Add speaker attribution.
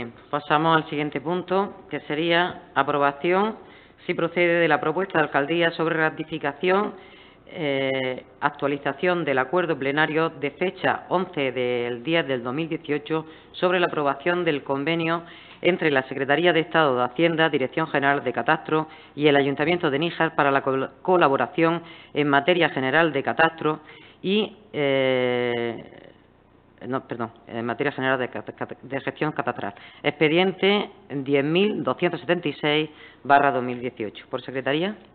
Speaker 1: Pasamos al siguiente punto, que sería aprobación, si procede, de la propuesta de alcaldía sobre ratificación, actualización del acuerdo plenario de fecha 11 del 10 del 2018 sobre la aprobación del convenio entre la Secretaría de Estado de Hacienda, Dirección General de Catastro y el Ayuntamiento de Níjar para la colaboración en materia general de catastro y en materia general de gestión catastral. Expediente 10.276/2018. ¿Por secretaría?